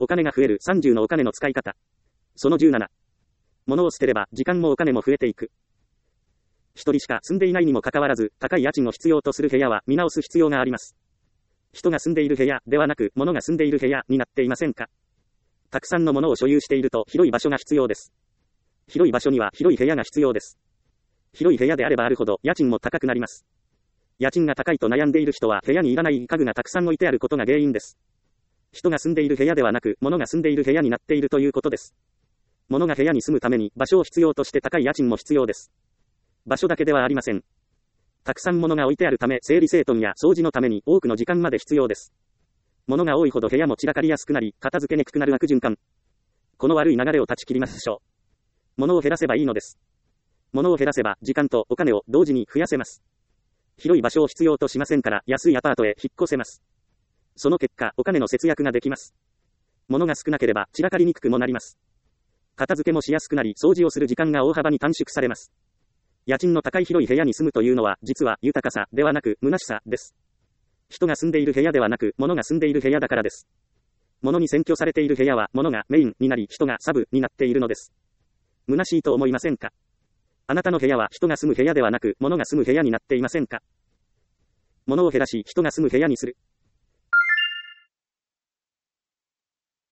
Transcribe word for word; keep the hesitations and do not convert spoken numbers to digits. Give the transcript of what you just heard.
お金が増えるさんじゅうのお金の使い方。そのじゅうなな。物を捨てれば時間もお金も増えていく。一人しか住んでいないにもかかわらず、高い家賃を必要とする部屋は見直す必要があります。人が住んでいる部屋ではなく、物が住んでいる部屋になっていませんか？たくさんのものを所有していると広い場所が必要です。広い場所には広い部屋が必要です。広い部屋であればあるほど家賃も高くなります。家賃が高いと悩んでいる人は部屋にいらない家具がたくさん置いてあることが原因です。人が住んでいる部屋ではなく、物が住んでいる部屋になっているということです。物が部屋に住むために場所を必要として高い家賃も必要です。場所だけではありません。たくさん物が置いてあるため整理整頓や掃除のために多くの時間まで必要です。物が多いほど部屋も散らかりやすくなり、片付けにくくなる悪循環。この悪い流れを断ち切りましょう。物を減らせばいいのです。物を減らせば時間とお金を同時に増やせます。広い場所を必要としませんから安いアパートへ引っ越せます。その結果、お金の節約ができます。物が少なければ散らかりにくくもなります。片付けもしやすくなり、掃除をする時間が大幅に短縮されます。家賃の高い広い部屋に住むというのは、実は豊かさではなく、虚しさです。人が住んでいる部屋ではなく、物が住んでいる部屋だからです。物に占拠されている部屋は、物がメインになり、人がサブになっているのです。虚しいと思いませんか？あなたの部屋は人が住む部屋ではなく、物が住む部屋になっていませんか？物を減らし、人が住む部屋にする。